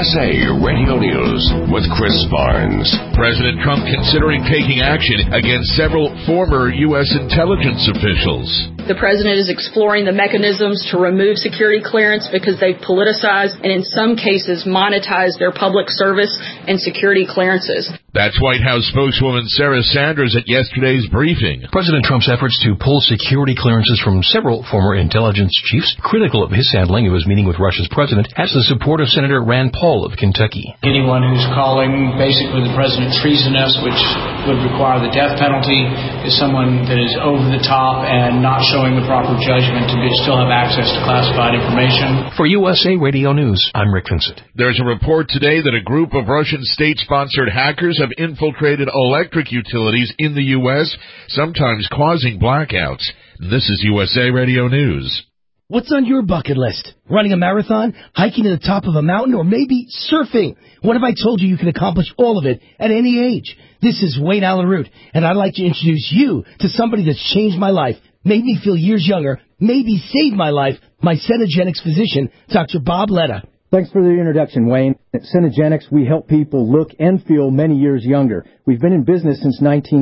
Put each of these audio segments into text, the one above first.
USA Radio News with Chris Barnes. President Trump considering taking action against several former U.S. intelligence officials. The president is exploring the mechanisms to remove security clearance because they've politicized and in some cases monetized their public service and security clearances. That's White House spokeswoman Sarah Sanders at yesterday's briefing. President Trump's efforts to pull security clearances from several former intelligence chiefs, critical of his handling of his meeting with Russia's president, has the support of Senator Rand Paul of Kentucky. Anyone who's calling basically the president treasonous, which would require the death penalty, is someone that is over the top and not showing the proper judgment to still have access to classified information. For USA Radio News, I'm Rick Vincent. There's a report today that a group of Russian state-sponsored hackers have infiltrated electric utilities in the U.S., sometimes causing blackouts. This is USA Radio News. What's on your bucket list? Running a marathon, hiking to the top of a mountain, or maybe surfing? What if I told you you can accomplish all of it at any age? This is Wayne Allen Root, and I'd like to introduce you to somebody that's changed my life, made me feel years younger, maybe saved my life, my Cenegenics physician, Dr. Bob Letta. Thanks for the introduction, Wayne. At Cenegenics, we help people look and feel many years younger. We've been in business since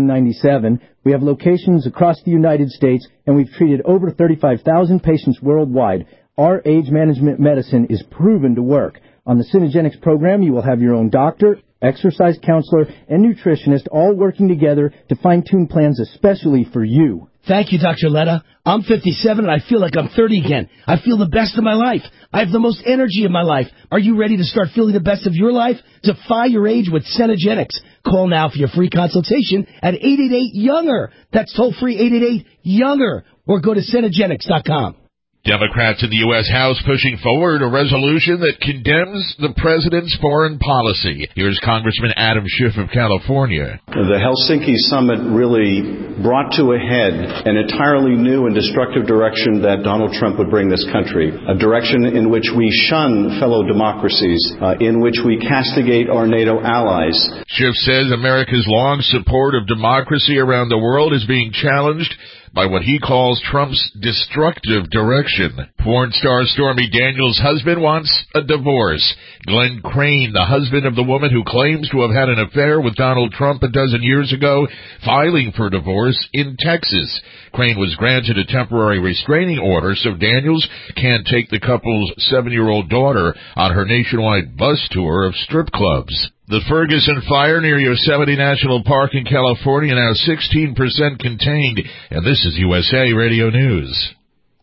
1997. We have locations across the United States, and we've treated over 35,000 patients worldwide. Our age management medicine is proven to work. On the Cenegenics program, you will have your own doctor, exercise counselor, and nutritionist all working together to fine-tune plans especially for you. Thank you, Dr. Letta. I'm 57 and I feel like I'm 30 again. I feel the best of my life. I have the most energy of my life. Are you ready to start feeling the best of your life? Defy your age with Cenegenics. Call now for your free consultation at 888-YOUNGER. That's toll-free 888-YOUNGER. Or go to Cenegenics.com. Democrats in the U.S. House pushing forward a resolution that condemns the president's foreign policy. Here's Congressman Adam Schiff of California. The Helsinki summit really brought to a head an entirely new and destructive direction that Donald Trump would bring this country, a direction in which we shun fellow democracies, in which we castigate our NATO allies. Schiff says America's long support of democracy around the world is being challenged by what he calls Trump's destructive direction. Porn star Stormy Daniels' husband wants a divorce. Glenn Crane, the husband of the woman who claims to have had an affair with Donald Trump a dozen years ago, filing for divorce in Texas. Crane was granted a temporary restraining order so Daniels can't take the couple's 7-year-old daughter on her nationwide bus tour of strip clubs. The Ferguson fire near Yosemite National Park in California now 16% contained, and this is USA Radio News.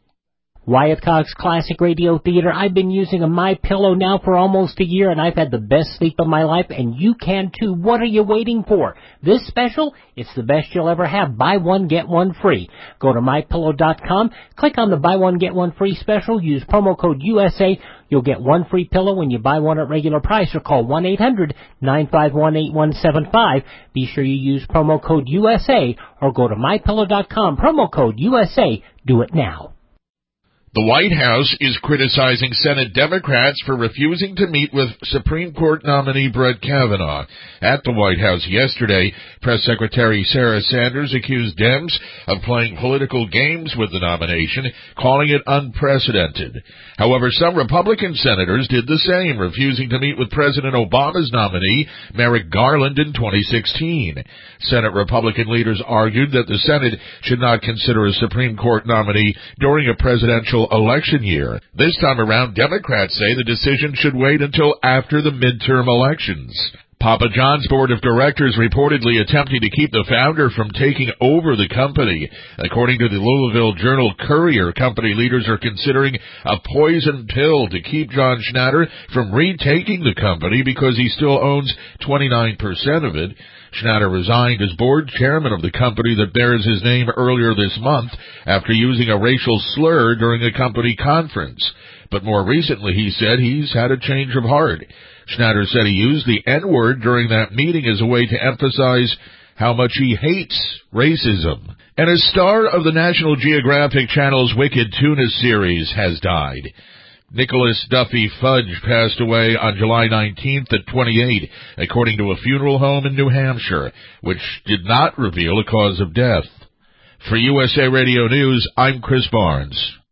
Wyatt Cox Classic Radio Theater. I've been using a MyPillow now for almost a year, and I've had the best sleep of my life, and you can too. What are you waiting for? This special, it's the best you'll ever have. Buy one, get one free. Go to MyPillow.com, click on the buy one, get one free special, use promo code USA. You'll get one free pillow when you buy one at regular price, or call 1-800-951-8175. Be sure you use promo code USA, or go to MyPillow.com, promo code USA. Do it now. The White House is criticizing Senate Democrats for refusing to meet with Supreme Court nominee Brett Kavanaugh. At the White House yesterday, Press Secretary Sarah Sanders accused Dems of playing political games with the nomination, calling it unprecedented. However, some Republican senators did the same, refusing to meet with President Obama's nominee, Merrick Garland, in 2016. Senate Republican leaders argued that the Senate should not consider a Supreme Court nominee during a presidential election year. This time around, Democrats say the decision should wait until after the midterm elections. Papa John's board of directors reportedly attempting to keep the founder from taking over the company. According to the Louisville Journal-Courier, company leaders are considering a poison pill to keep John Schnatter from retaking the company because he still owns 29% of it. Schnatter resigned as board chairman of the company that bears his name earlier this month after using a racial slur during a company conference. But more recently, he said he's had a change of heart. Schnatter said he used the N-word during that meeting as a way to emphasize how much he hates racism. And a star of the National Geographic Channel's Wicked Tuna series has died. Nicholas Duffy Fudge passed away on July 19th at 28, according to a funeral home in New Hampshire, which did not reveal a cause of death. For USA Radio News, I'm Chris Barnes.